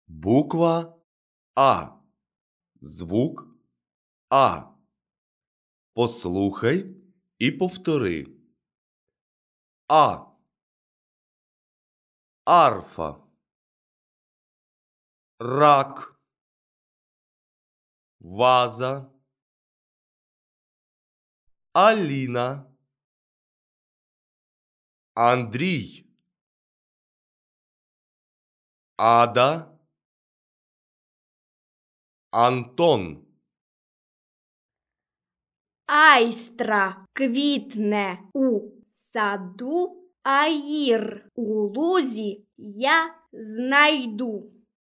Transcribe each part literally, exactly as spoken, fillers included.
Буква А. Звук А. Послухай і повтори. А. Арфа. Рак. Ваза. Аліна. Андрій. Ада. Антон. Айстра квітне у саду, аїр у лузі я знайду.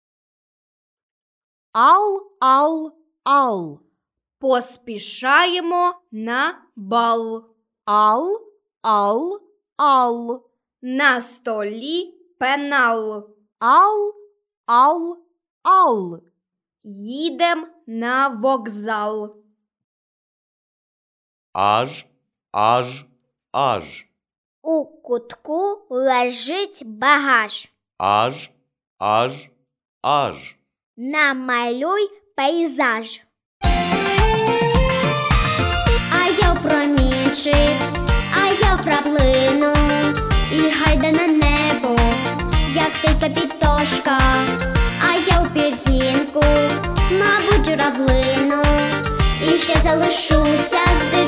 Ал, ал, ал. Поспішаємо на бал. Ал, ал, ал. На столі пенал. Ал, ал, ал. Їдем на вокзал. Аж, аж, аж. У кутку лежить багаж. Аж, аж, аж. Намалюй пейзаж. А я в промінчик, а я в краплину, і гайда на небо, як ти капітошка. А я в пір'їнку, мабуть, журавлину, і ще залишуся з